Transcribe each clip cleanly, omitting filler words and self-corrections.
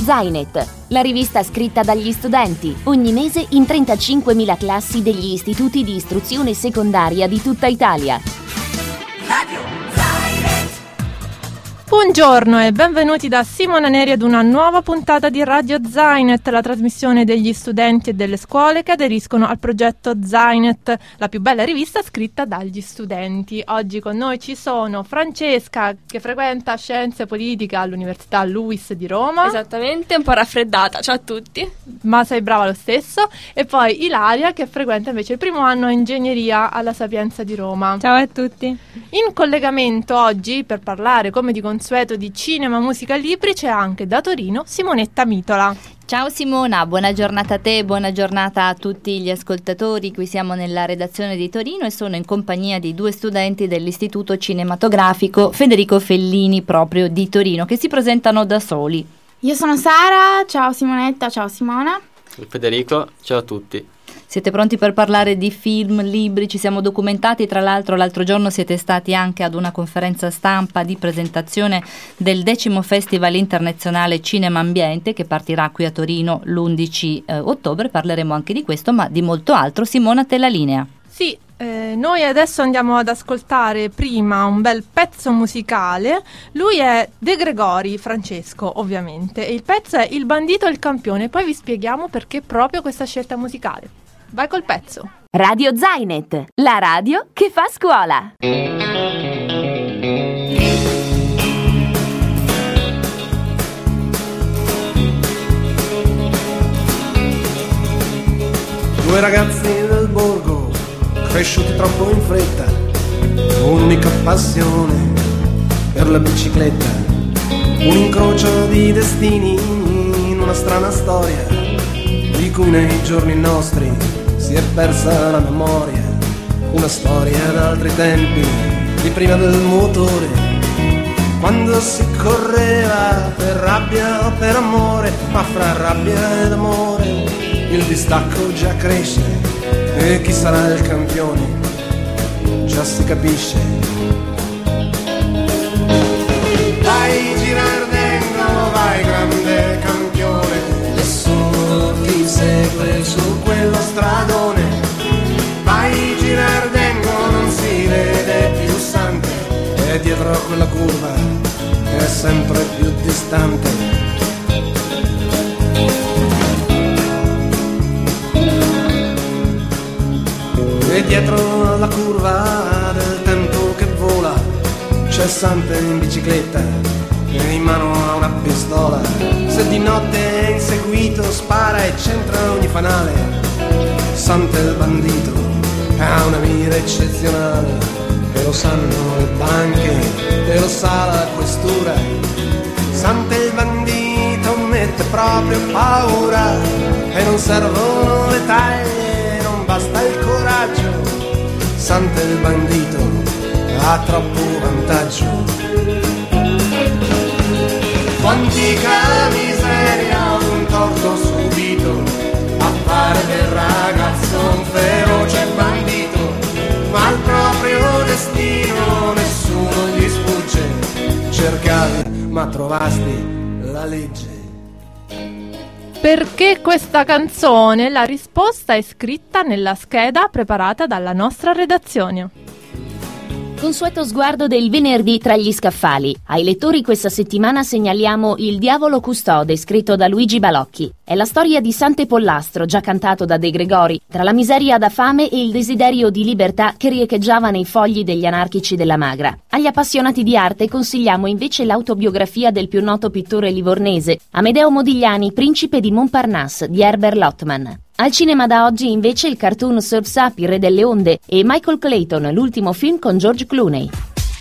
Zainet, la rivista scritta dagli studenti, ogni mese in 35.000 classi degli istituti di istruzione secondaria di tutta Italia. Buongiorno e benvenuti da Simona Neri ad una nuova puntata di Radio Zainet, la trasmissione degli studenti e delle scuole che aderiscono al progetto Zainet, la più bella rivista scritta dagli studenti. Oggi con noi ci sono Francesca, che frequenta Scienze Politiche all'Università LUISS di Roma. Esattamente, un po' raffreddata, ciao a tutti. Ma sei brava lo stesso. E poi Ilaria, che frequenta invece il primo anno Ingegneria alla Sapienza di Roma. Ciao a tutti. In collegamento oggi, per parlare come di consueto di cinema, musica e libri, c'è anche da Torino Simonetta Mitola. Ciao Simona, buona giornata a te, buona giornata a tutti gli ascoltatori. Qui siamo nella redazione di Torino e sono in compagnia di due studenti dell'Istituto Cinematografico Federico Fellini proprio di Torino, che si presentano da soli. Io sono Sara, ciao Simonetta, ciao Simona. Federico, ciao a tutti. Siete pronti per parlare di film, libri? Ci siamo documentati, tra l'altro l'altro giorno siete stati anche ad una conferenza stampa di presentazione del 10° Festival Internazionale Cinema Ambiente che partirà qui a Torino l'11 ottobre, parleremo anche di questo ma di molto altro. Simona, te la linea. Sì, noi adesso andiamo ad ascoltare prima un bel pezzo musicale. Lui è De Gregori, Francesco ovviamente, e il pezzo è Il bandito e il campione, poi vi spieghiamo perché proprio questa scelta musicale. Vai col pezzo. Radio Zainet, la radio che fa scuola. Due ragazzi del borgo, cresciuti troppo in fretta, un'unica passione per la bicicletta, un incrocio di destini in una strana storia, di cui nei giorni nostri si è persa la memoria, una storia d'altri tempi, di prima del motore, quando si correva per rabbia o per amore, ma fra rabbia ed amore il distacco già cresce e chi sarà il campione già si capisce. Vai Girardengo, vai grande campione, nessuno ti segue su quello stradone. Vai Girardengo, non si vede più sante, e dietro a quella curva è sempre più distante. E dietro alla curva del tempo che vola c'è Sante in bicicletta e in mano ha una pistola. Se di notte è inseguito spara e centra ogni fanale. Sante il bandito ha una mira eccezionale, e lo sanno le banche, e lo sa la questura. Sante il bandito mette proprio paura, e non servono le taglie, non basta il coraggio. Sante il bandito ha troppo vantaggio. Quantica miseria, un torto subito, appare del ragazzo un feroce bandito, ma al proprio destino nessuno gli sfugge. Cercavi ma trovasti la legge. Perché questa canzone? La risposta è scritta nella scheda preparata dalla nostra redazione. Consueto sguardo del venerdì tra gli scaffali. Ai lettori questa settimana segnaliamo Il diavolo custode, scritto da Luigi Balocchi. È la storia di Sante Pollastro, già cantato da De Gregori, tra la miseria da fame e il desiderio di libertà che riecheggiava nei fogli degli anarchici della Magra. Agli appassionati di arte consigliamo invece l'autobiografia del più noto pittore livornese, Amedeo Modigliani, principe di Montparnasse, di Herbert Lottman. Al cinema da oggi invece il cartoon Surf's Up, il re delle onde, e Michael Clayton, l'ultimo film con George Clooney.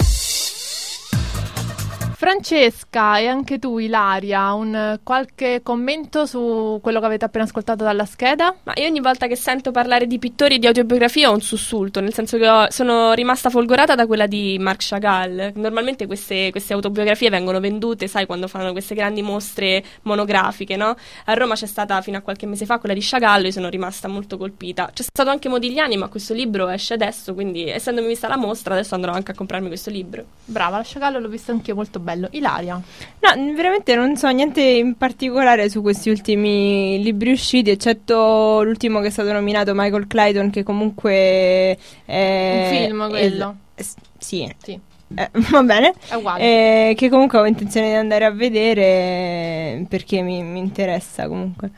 Francesca e anche tu, Ilaria, un qualche commento su quello che avete appena ascoltato dalla scheda? Ma io ogni volta che sento parlare di pittori e di autobiografia ho un sussulto, nel senso che sono rimasta folgorata da quella di Marc Chagall. Normalmente queste autobiografie vengono vendute, sai, quando fanno queste grandi mostre monografiche, no? A Roma c'è stata fino a qualche mese fa quella di Chagall, io sono rimasta molto colpita. C'è stato anche Modigliani, ma questo libro esce adesso, quindi essendomi vista la mostra adesso andrò anche a comprarmi questo libro. Brava, la Chagall l'ho vista anch'io, molto bello. Ilaria? No, veramente non so niente in particolare su questi ultimi libri usciti, eccetto l'ultimo che è stato nominato, Michael Clayton, che comunque è un film quello? Sì. Va bene, è uguale. Che comunque ho intenzione di andare a vedere perché mi interessa comunque.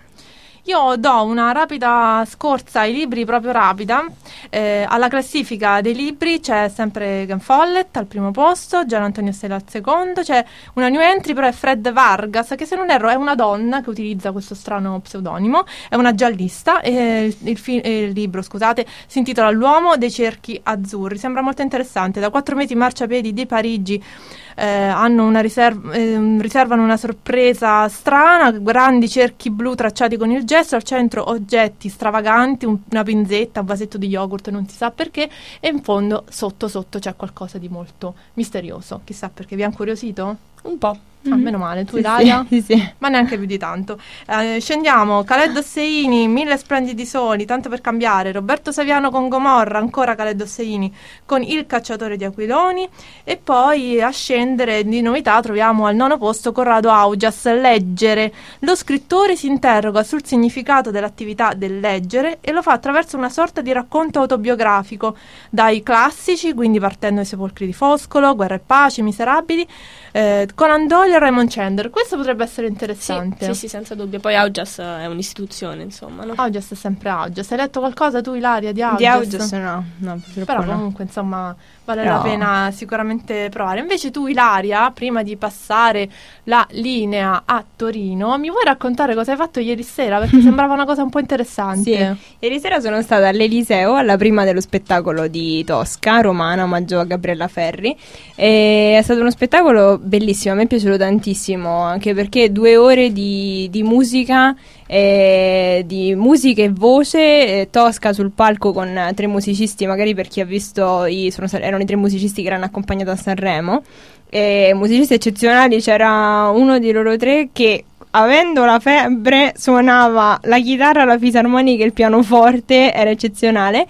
Io do una rapida scorsa ai libri, proprio rapida. Alla classifica dei libri c'è sempre Ken Follett al primo posto, Gian Antonio Stella al secondo, c'è una new entry però è Fred Vargas, che se non erro è una donna che utilizza questo strano pseudonimo, è una giallista, e il libro, scusate, si intitola L'uomo dei cerchi azzurri, sembra molto interessante. Da 4 mesi i marciapiedi di Parigi hanno riservano una sorpresa strana, grandi cerchi blu tracciati con il gesso, al centro oggetti stravaganti, una pinzetta, un vasetto di yogurt, non si sa perché, e in fondo sotto c'è qualcosa di molto misterioso, chissà perché. Vi ha incuriosito? Un po'. Meno male. Tu, Ilaria? Sì. Ma neanche più di tanto. Scendiamo. Khaled Hosseini, Mille splendidi soli, tanto per cambiare. Roberto Saviano con Gomorra, ancora Khaled Hosseini con Il cacciatore di aquiloni. E poi a scendere di novità troviamo al 9° posto Corrado Augias, Leggere. Lo scrittore si interroga sul significato dell'attività del leggere e lo fa attraverso una sorta di racconto autobiografico, dai classici, quindi partendo dai Sepolcri di Foscolo, Guerra e Pace, Miserabili, Conan Doyle e Raymond Chandler. Questo potrebbe essere interessante. Sì, senza dubbio. Poi Augias è un'istituzione, insomma, no? Augias è sempre Augias. Hai letto qualcosa tu, Ilaria, di Augias? Di Augias no, però comunque insomma vale la pena sicuramente provare. Invece tu, Ilaria, prima di passare la linea a Torino, mi vuoi raccontare cosa hai fatto ieri sera? Perché sembrava una cosa un po' interessante. Sì, ieri sera sono stata all'Eliseo alla prima dello spettacolo di Tosca, Romana, omaggio a Gabriella Ferri, e è stato uno spettacolo bellissimo, a me è piaciuto tantissimo, anche perché 2 ore di musica, di musica e voce, Tosca sul palco con 3 musicisti, magari per chi ha visto erano i 3 musicisti che erano accompagnati a Sanremo, musicisti eccezionali. C'era uno di loro 3 che, avendo la febbre, suonava la chitarra, la fisarmonica e il pianoforte, era eccezionale,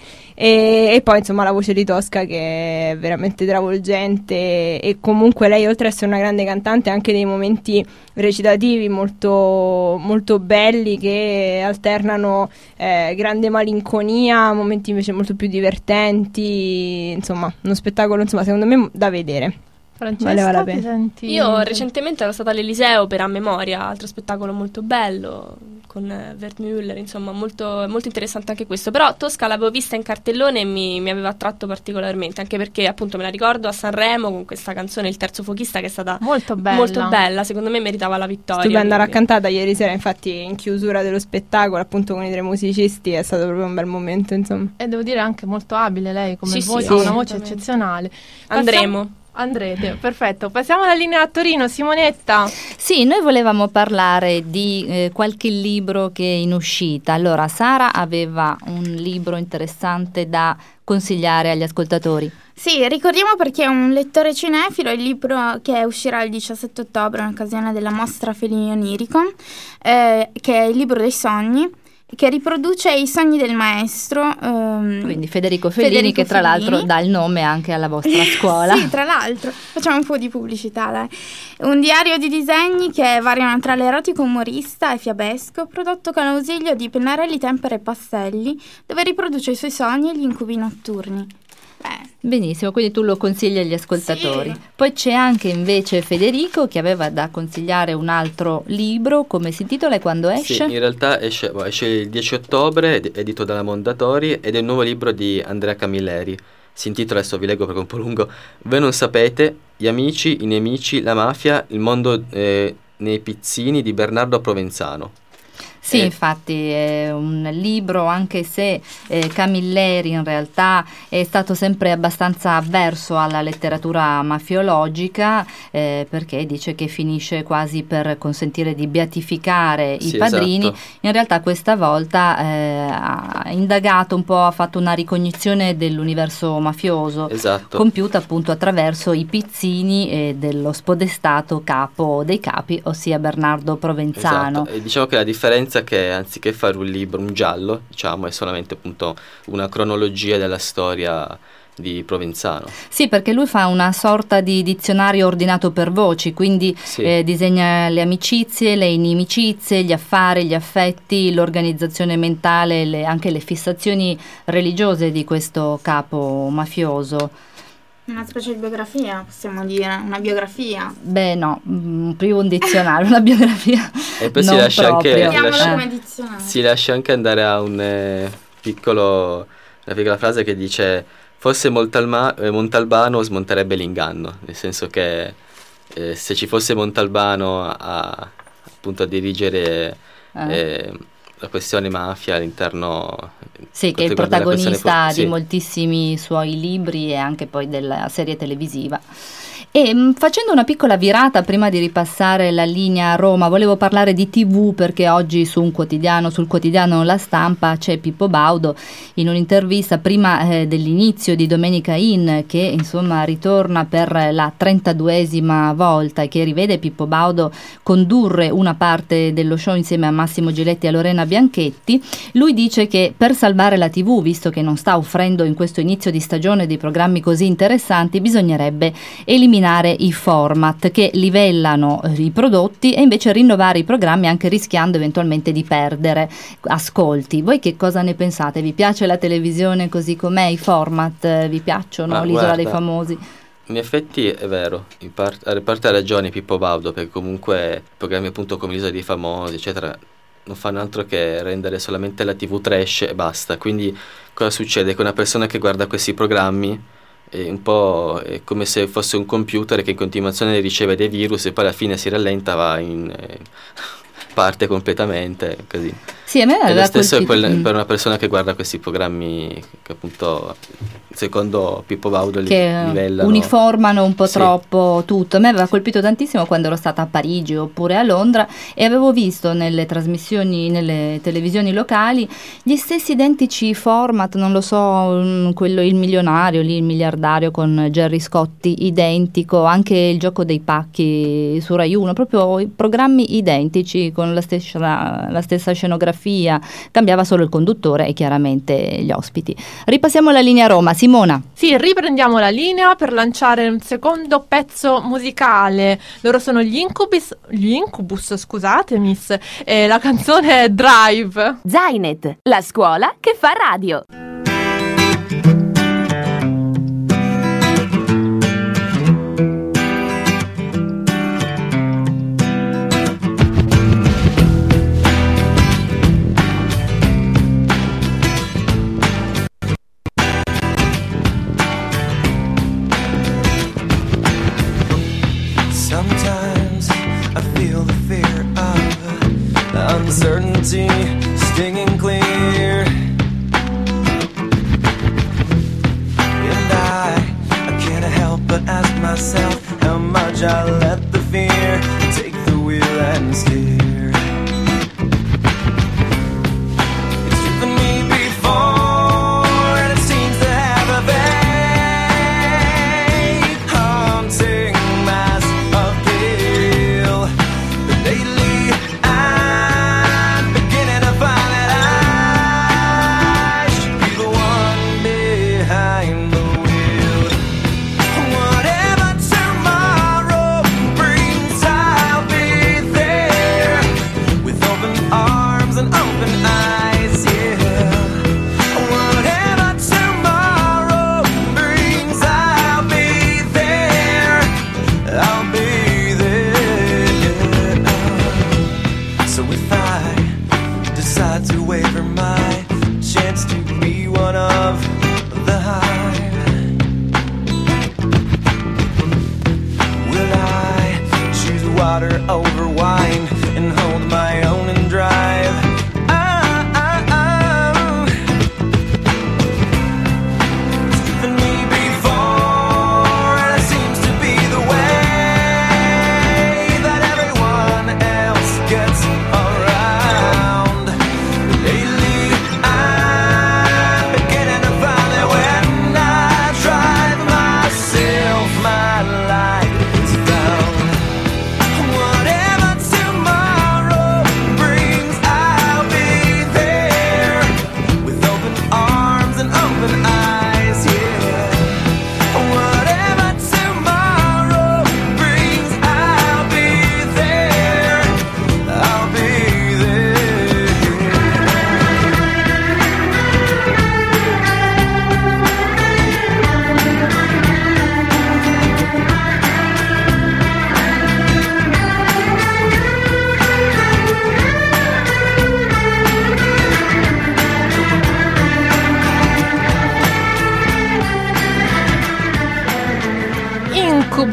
e poi insomma la voce di Tosca che è veramente travolgente, e comunque lei, oltre ad essere una grande cantante, ha anche dei momenti recitativi molto, molto belli che alternano grande malinconia, momenti invece molto più divertenti, insomma uno spettacolo secondo me da vedere. Francesca, valeva la pena. senti? Io recentemente ero stata all'Eliseo per A Memoria, altro spettacolo molto bello con Wertmüller, insomma molto, molto interessante anche questo. Però Tosca l'avevo vista in cartellone e mi aveva attratto particolarmente, anche perché appunto me la ricordo a Sanremo con questa canzone Il terzo fuochista, che è stata molto bella, secondo me meritava la vittoria. Stupenda, raccantata ieri sera, infatti in chiusura dello spettacolo appunto con i 3 musicisti, è stato proprio un bel momento, insomma. E devo dire anche molto abile lei come voce, sì, ha una voce eccezionale. Andrete, perfetto. Passiamo alla linea a Torino, Simonetta. Sì, noi volevamo parlare di qualche libro che è in uscita. Allora, Sara aveva un libro interessante da consigliare agli ascoltatori. Sì, ricordiamo, perché è un lettore cinefilo, il libro che uscirà il 17 ottobre in occasione della mostra Felini Onirico, che è il libro dei sogni, che riproduce i sogni del maestro. Quindi Federico Fellini, che tra l'altro dà il nome anche alla vostra scuola. Sì, tra l'altro. Facciamo un po' di pubblicità, dai. Un diario di disegni che variano tra l'erotico umorista e fiabesco, prodotto con l'ausilio di pennarelli, tempere e pastelli, dove riproduce i suoi sogni e gli incubi notturni. Benissimo, quindi tu lo consigli agli ascoltatori. Sì. Poi c'è anche invece Federico che aveva da consigliare un altro libro. Come si intitola e quando esce? Sì, in realtà esce il 10 ottobre, edito dalla Mondadori, ed è il nuovo libro di Andrea Camilleri. Si intitola, adesso vi leggo perché è un po' lungo: Voi non sapete, gli amici, i nemici, la mafia, il mondo nei pizzini, di Bernardo Provenzano. Sì, infatti è un libro, anche se Camilleri in realtà è stato sempre abbastanza avverso alla letteratura mafiologica, perché dice che finisce quasi per consentire di beatificare i padrini. Esatto. In realtà questa volta ha indagato un po', ha fatto una ricognizione dell'universo mafioso, esatto, compiuta appunto attraverso i pizzini dello spodestato capo dei capi, ossia Bernardo Provenzano. Esatto. E diciamo che la differenza che anziché fare un libro, un giallo, diciamo, è solamente appunto una cronologia della storia di Provenzano. Sì, perché lui fa una sorta di dizionario ordinato per voci, quindi Sì. disegna le amicizie, le inimicizie, gli affari, gli affetti, l'organizzazione mentale, anche le fissazioni religiose di questo capo mafioso. Una specie di biografia, possiamo dire, una biografia. Beh no, prima un dizionario, una biografia. E poi non si lascia anche, proprio. Vediamolo come dizionario. si lascia anche andare a una piccola frase che dice: fosse Montalbano smonterebbe l'inganno, nel senso che se ci fosse Montalbano appunto a dirigere la questione mafia all'interno, Sì, che è il quanto riguarda la protagonista questione di moltissimi suoi libri e anche poi della serie televisiva. E facendo una piccola virata prima di ripassare la linea a Roma, volevo parlare di TV, perché oggi sul quotidiano La Stampa c'è Pippo Baudo in un'intervista prima dell'inizio di Domenica In, che insomma ritorna per la 32esima volta e che rivede Pippo Baudo condurre una parte dello show insieme a Massimo Giletti e a Lorena Bianchetti. Lui dice che per salvare la TV, visto che non sta offrendo in questo inizio di stagione dei programmi così interessanti, bisognerebbe eliminare i format che livellano i prodotti e invece rinnovare i programmi, anche rischiando eventualmente di perdere ascolti. Voi che cosa ne pensate? Vi piace la televisione così com'è? I format vi piacciono? L'Isola dei Famosi? In effetti è vero, in parte ha ragione Pippo Baudo, perché comunque programmi appunto come l'Isola dei Famosi eccetera non fanno altro che rendere solamente la TV trash e basta. Quindi cosa succede? Che una persona che guarda questi programmi è un po' è come se fosse un computer che in continuazione riceve dei virus e poi alla fine si rallenta, va in parte completamente così. Sì, a me e lo stesso è per una persona che guarda questi programmi che appunto secondo Pippo Baudo che livellano, uniformano un po' sì, troppo tutto. A me aveva colpito tantissimo quando ero stata a Parigi oppure a Londra e avevo visto nelle trasmissioni, nelle televisioni locali, gli stessi identici format, non lo so, quello Il Milionario, lì il miliardario con Gerry Scotti identico, anche il gioco dei pacchi su Rai 1, proprio programmi identici con la stessa scenografia, cambiava solo il conduttore e chiaramente gli ospiti. Ripassiamo la linea Roma. Simona. Sì, riprendiamo la linea per lanciare un secondo pezzo musicale. Loro sono gli Incubus, scusatemi, la canzone è Drive. Zainet, la scuola che fa radio. Uncertainty stinging clear, and I can't help but ask myself how much I let the fear take the wheel and steer. It's driven me before, and it seems to have a vague haunting mass of guilt. But lately I'm beginning to find that I should be the one behind the wheel. Whatever tomorrow brings, I'll be there.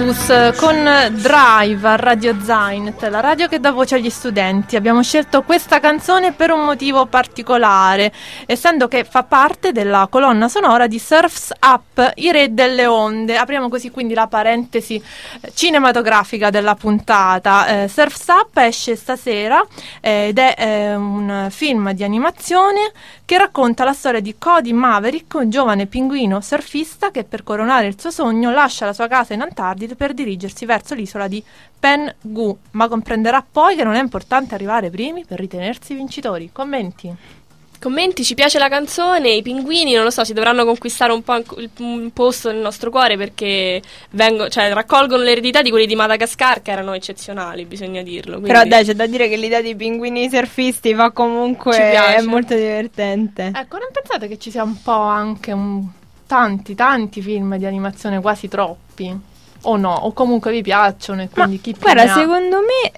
Exodus con Drive a Radio Zainet, la radio che dà voce agli studenti. Abbiamo scelto questa canzone per un motivo particolare, essendo che fa parte della colonna sonora di Surf's Up, i re delle onde. Apriamo così quindi la parentesi cinematografica della puntata. Surf's Up esce stasera ed è un film di animazione che racconta la storia di Cody Maverick, un giovane pinguino surfista che per coronare il suo sogno lascia la sua casa in Antartide per dirigersi verso l'isola di Penghu, ma comprenderà poi che non è importante arrivare primi per ritenersi vincitori. Commenti, ci piace la canzone, i pinguini, non lo so, si dovranno conquistare un po' un posto nel nostro cuore, perché raccolgono l'eredità di quelli di Madagascar, che erano eccezionali, bisogna dirlo. Quindi... Però dai, c'è da dire che l'idea dei pinguini surfisti fa comunque, è molto divertente. Ecco, non pensate che ci sia un po' anche tanti film di animazione, quasi troppi? O no? O comunque vi piacciono e quindi chi più guarda, ne ha? secondo me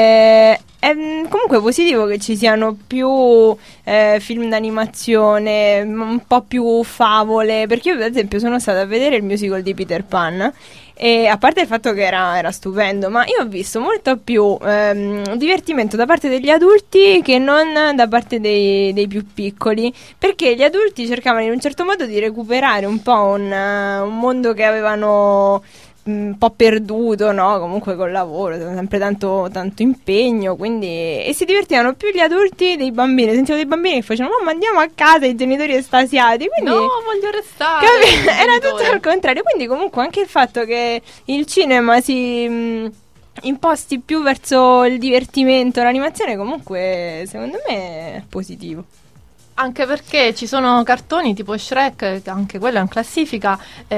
è comunque positivo che ci siano più film d'animazione, un po' più favole, perché io ad esempio sono stata a vedere il musical di Peter Pan e a parte il fatto che era stupendo, ma io ho visto molto più divertimento da parte degli adulti che non da parte dei più piccoli, perché gli adulti cercavano in un certo modo di recuperare un po' un mondo che avevano un po' perduto, no? Comunque col lavoro, sempre tanto impegno, quindi, e si divertivano più gli adulti dei bambini. Sentivo dei bambini che facevano: mamma, andiamo a casa, i genitori estasiati, quindi no, voglio restare. Era tutto al contrario. Quindi comunque anche il fatto che il cinema si imposti più verso il divertimento, l'animazione, comunque secondo me è positivo. Anche perché ci sono cartoni tipo Shrek, anche quello è in classifica,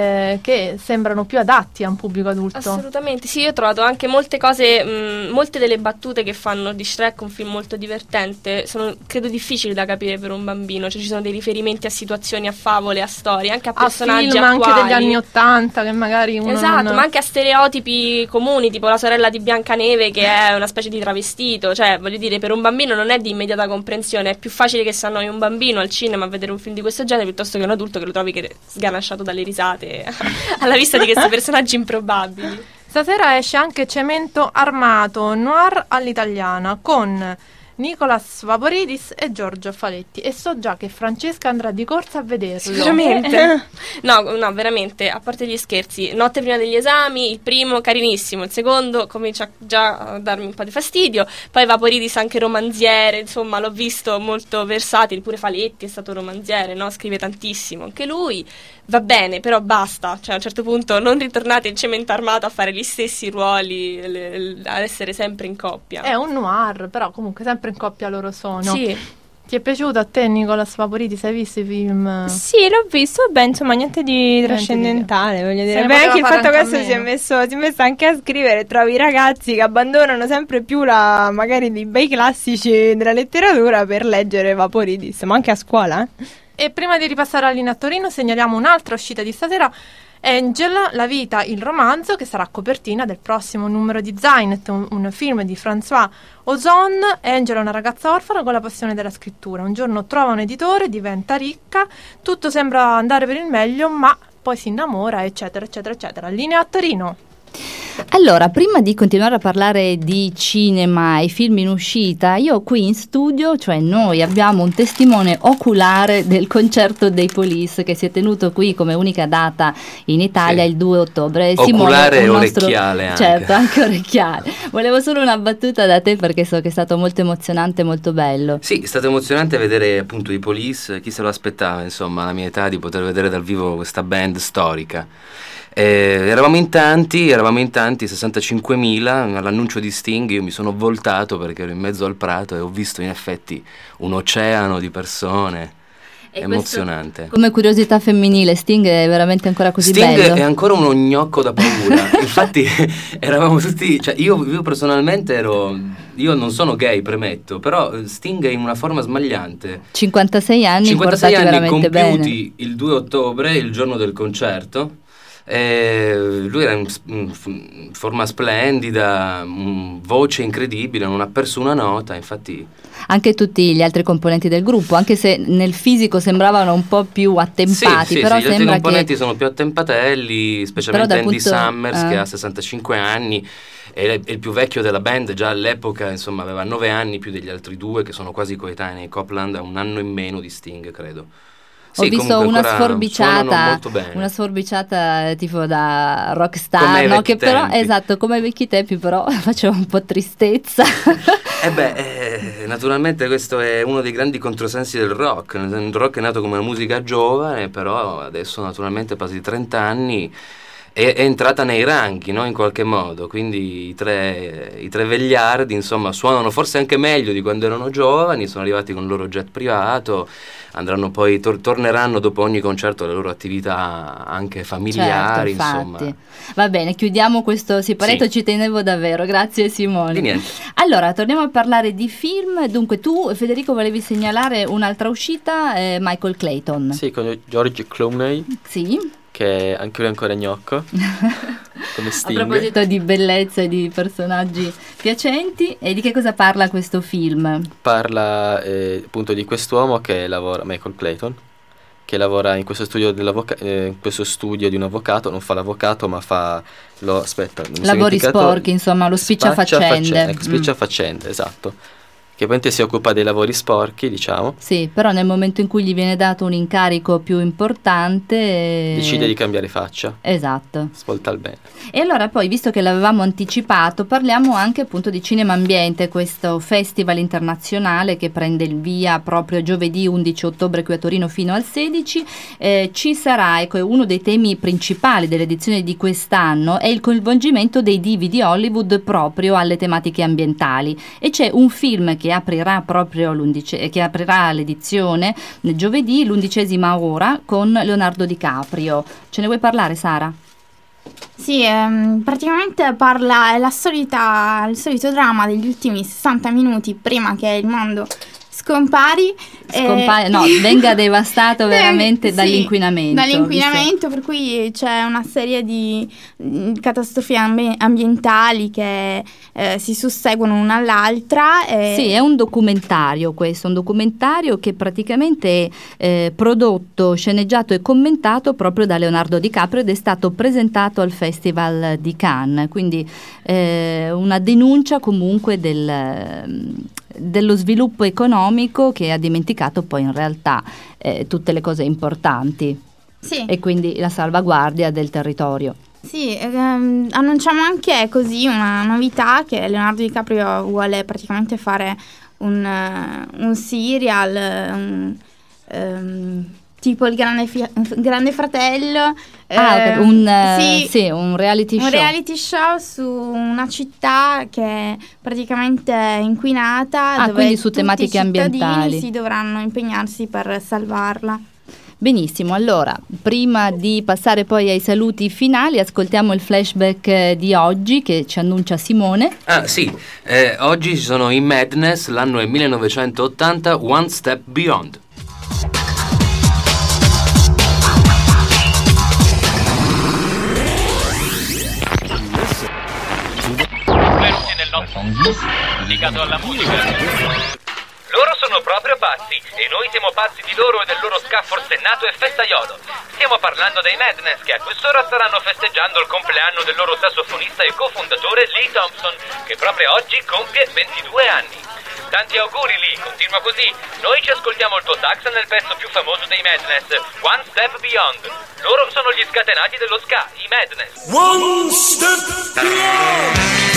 che sembrano più adatti a un pubblico adulto. Assolutamente, sì, io ho trovato anche molte cose, molte delle battute che fanno di Shrek un film molto divertente, sono credo difficili da capire per un bambino, cioè ci sono dei riferimenti a situazioni, a favole, a storie, anche a personaggi film attuali. Anche degli anni '80 che magari uno esatto, ma anche a stereotipi comuni, tipo la sorella di Biancaneve che è una specie di travestito, cioè voglio dire, per un bambino non è di immediata comprensione, è più facile che si annoi un bambino al cinema a vedere un film di questo genere piuttosto che un adulto che lo trovi sganasciato dalle risate alla vista di questi personaggi improbabili. Stasera esce anche Cemento Armato, noir all'italiana, con Nicolas Vaporidis e Giorgio Faletti, e so già che Francesca andrà di corsa a vederlo. Veramente? No, veramente, a parte gli scherzi, notte prima degli esami, il primo carinissimo, il secondo comincia già a darmi un po' di fastidio, poi Vaporidis anche romanziere, insomma l'ho visto molto versatile, pure Faletti è stato romanziere, no? Scrive tantissimo, anche lui. Va bene, però basta, cioè a un certo punto non ritornate in Cemento Armato a fare gli stessi ruoli, ad essere sempre in coppia. È un noir, però comunque sempre in coppia loro sono. Sì. Ti è piaciuto a te, Nicolas Vaporidis? Hai visto i film? Sì, l'ho visto, beh, insomma, niente di trascendentale, voglio dire. Beh, anche il fatto che adesso si è messo anche a scrivere, trovi ragazzi che abbandonano sempre più magari dei bei classici della letteratura per leggere Vaporidis, ma anche a scuola, E prima di ripassare alla linea a Torino segnaliamo un'altra uscita di stasera, Angel, la vita, il romanzo, che sarà copertina del prossimo numero di Zainet, un film di François Ozon. Angel è una ragazza orfana con la passione della scrittura. Un giorno trova un editore, diventa ricca, tutto sembra andare per il meglio, ma poi si innamora, eccetera, eccetera, eccetera. Linea a Torino. Allora, prima di continuare a parlare di cinema e film in uscita, io qui in studio, cioè noi, abbiamo un testimone oculare del concerto dei Police che si è tenuto qui come unica data in Italia, sì, il 2 ottobre. Oculare e orecchiale anche. Certo, anche orecchiale. Volevo solo una battuta da te perché so che è stato molto emozionante, molto bello. Sì, è stato emozionante vedere appunto i Police, chi se lo aspettava, insomma, alla mia età, di poter vedere dal vivo questa band storica. Eravamo in tanti, 65.000, all'annuncio di Sting io mi sono voltato perché ero in mezzo al prato e ho visto in effetti un oceano di persone. È emozionante. Come curiosità femminile, Sting è veramente ancora così Sting bello? È ancora uno gnocco da paura. Infatti eravamo tutti, cioè io personalmente io non sono gay, premetto, però Sting è in una forma smagliante. 56 anni, 56 anni veramente compiuti bene. Il 2 ottobre, il giorno del concerto. Lui era in forma splendida, voce incredibile, non ha perso una nota, infatti. Anche tutti gli altri componenti del gruppo, anche se nel fisico sembravano un po' più attempati, però gli altri sembra componenti che sono più attempatelli, specialmente Andy Summers che ha 65 anni. È il più vecchio della band, già all'epoca insomma aveva 9 anni più degli altri due che sono quasi coetanei. Copland ha un anno in meno di Sting, credo. Ho visto una sforbiciata tipo da rockstar, no? Che però, esatto, come ai vecchi tempi, però faceva un po' tristezza. Naturalmente questo è uno dei grandi controsensi del rock. Il rock è nato come una musica giovane, però adesso naturalmente passati 30 anni è entrata nei ranghi, no? In qualche modo, quindi i tre vegliardi insomma suonano forse anche meglio di quando erano giovani, sono arrivati con il loro jet privato, andranno poi torneranno dopo ogni concerto alle loro attività anche familiari, certo, insomma. Va bene, chiudiamo questo siparetto, ci tenevo davvero, grazie Simone. Di niente. Allora, torniamo a parlare di film. Dunque tu, Federico, volevi segnalare un'altra uscita, Michael Clayton. Sì, con George Clooney. Sì. Che anche lui è ancora gnocco come Sting. A proposito di bellezza e di personaggi piacenti, e di che cosa parla questo film? Parla appunto di quest'uomo che lavora, Michael Clayton, che lavora in questo studio di un avvocato, non fa l'avvocato ma fa lavori sporchi, insomma, lo spicciafaccende. Ecco, spicciafaccende, esatto. Che poi si occupa dei lavori sporchi, diciamo. Sì, però nel momento in cui gli viene dato un incarico più importante decide di cambiare faccia. Esatto. Svolta al bene. E allora poi, visto che l'avevamo anticipato, parliamo anche appunto di Cinema Ambiente, questo festival internazionale che prende il via proprio giovedì 11 ottobre qui a Torino fino al 16. Ci sarà, ecco, uno dei temi principali dell'edizione di quest'anno è il coinvolgimento dei divi di Hollywood proprio alle tematiche ambientali, e c'è un film che aprirà proprio l'edizione giovedì, l'11ª ora, con Leonardo DiCaprio. Ce ne vuoi parlare, Sara? Sì, praticamente è il solito dramma degli ultimi 60 minuti prima che il mondo scompari, venga devastato veramente dall'inquinamento. Per cui c'è una serie di catastrofi ambientali che si susseguono una all'altra. Sì, è un documentario questo, un documentario che praticamente è prodotto, sceneggiato e commentato proprio da Leonardo DiCaprio ed è stato presentato al Festival di Cannes, quindi una denuncia comunque dello sviluppo economico che ha dimenticato poi in realtà tutte le cose importanti, sì. E quindi la salvaguardia del territorio. Sì, annunciamo anche così una novità, che Leonardo DiCaprio vuole praticamente fare un serial, tipo il Grande Fratello. Un reality show. Un reality show su una città che è praticamente inquinata, dove quindi su tutti tematiche i cittadini ambientali si dovranno impegnarsi per salvarla. Benissimo, allora, prima di passare poi ai saluti finali, ascoltiamo il flashback di oggi che ci annuncia Simone. Oggi ci sono i Madness, l'anno è 1980, One Step Beyond. Benvenuti nel nostro dedicato alla musica. Loro sono proprio pazzi e noi siamo pazzi di loro e del loro ska forsennato e festaiolo. Stiamo parlando dei Madness, che a quest'ora staranno festeggiando il compleanno del loro sassofonista e cofondatore Lee Thompson, che proprio oggi compie 22 anni. Tanti auguri Lee, continua così. Noi ci ascoltiamo il tuo sax nel pezzo più famoso dei Madness, One Step Beyond. Loro sono gli scatenati dello ska, i Madness. One step beyond.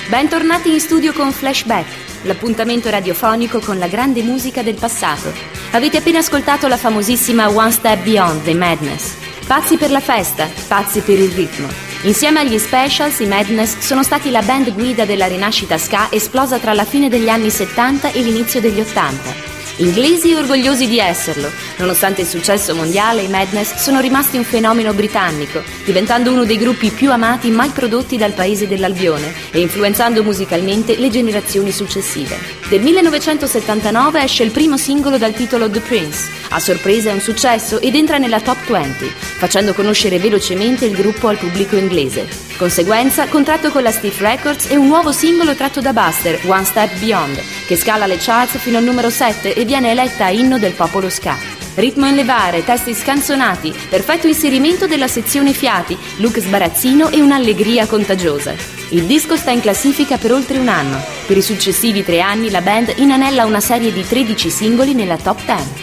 Bentornati in studio con Flashback, l'appuntamento radiofonico con la grande musica del passato. Avete appena ascoltato la famosissima One Step Beyond dei Madness. Pazzi per la festa, pazzi per il ritmo. Insieme agli Specials, i Madness sono stati la band guida della rinascita ska esplosa tra la fine degli anni 70 e l'inizio degli 80. Inglesi e orgogliosi di esserlo, nonostante il successo mondiale, i Madness sono rimasti un fenomeno britannico, diventando uno dei gruppi più amati mai prodotti dal paese dell'Albione e influenzando musicalmente le generazioni successive. Del 1979 esce il primo singolo dal titolo The Prince. A sorpresa è un successo ed entra nella top 20, facendo conoscere velocemente il gruppo al pubblico inglese. Conseguenza, contratto con la Stiff Records e un nuovo singolo tratto da Buster, One Step Beyond, che scala le charts fino al numero 7 e viene eletta inno del popolo ska. Ritmo in levare, testi scanzonati, perfetto inserimento della sezione fiati, look sbarazzino e un'allegria contagiosa. Il disco sta in classifica per oltre un anno. Per i successivi 3 anni la band inanella una serie di 13 singoli nella top 10.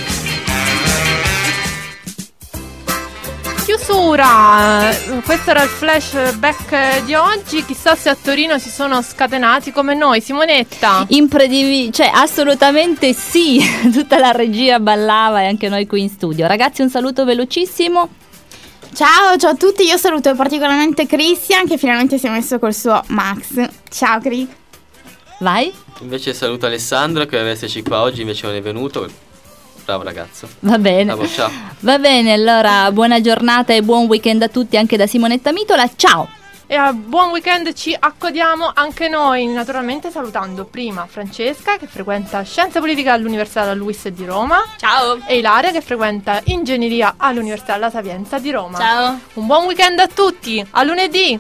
Chiusura, questo era il flashback di oggi. Chissà se a Torino si sono scatenati come noi. Simonetta, cioè assolutamente sì. Tutta la regia ballava e anche noi qui in studio. Ragazzi, un saluto velocissimo. Ciao a tutti, io saluto particolarmente Christian che finalmente si è messo col suo Max. Ciao Cri. Vai. Invece saluto Alessandro che deve esserci qua oggi, invece non è venuto. Bravo ragazzo. Va bene. Bravo, ciao. Va bene, allora buona giornata e buon weekend a tutti anche da Simonetta Mitola. Ciao. E a buon weekend ci accodiamo anche noi, naturalmente salutando prima Francesca che frequenta Scienze Politiche all'Università La Luis di Roma. Ciao. E Ilaria che frequenta Ingegneria all'Università La Sapienza di Roma. Ciao. Un buon weekend a tutti, a lunedì.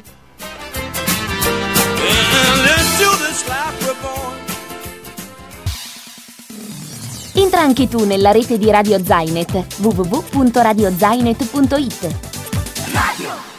Entra anche tu nella rete di Radio Zainet, www.radiozainet.it. Radio